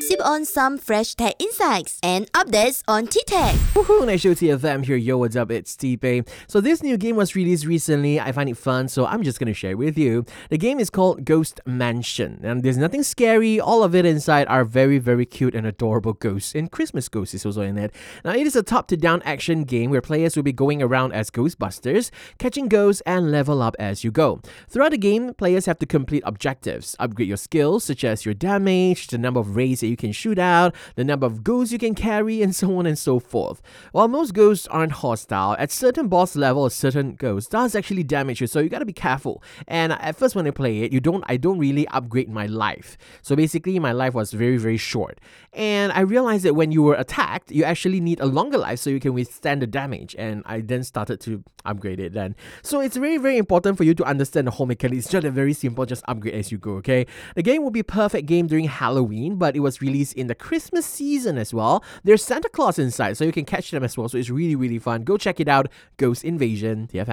sip on some fresh tech insights and updates on T-Tech. Woohoo! Nice show TFM here. Yo, what's up? It's T-Pei. So this new game was released recently. I find it fun, so I'm just gonna share it with you. The game is called Ghost Mansion, and there's nothing scary. All of it inside are very, very cute and adorable ghosts, and Christmas ghosts is also in it. Now, it is a top-to-down action game where players will be going around as Ghostbusters, catching ghosts, and level up as you go. Throughout the game, players have to complete objectives, upgrade your skills, such as your damage, the number of rays that you can shoot out, the number of ghosts you can carry, and so on and so forth. While most ghosts aren't hostile, at certain boss level, a certain ghost does actually damage you, so you gotta be careful. And at first when I play it, I don't really upgrade my life. So basically, my life was very, very short. And I realized that when you were attacked, you actually need a longer life so you can withstand the damage. And I then started to upgrade it then. So it's very, very important for you to understand the whole mechanics. It's just a very simple, just upgrade as you go, okay? The game will be a perfect game during Halloween, but it was released in the Christmas season as well. There's Santa Claus inside, so you can catch them as well. So it's really, really fun. Go check it out. Ghost Invasion TFM.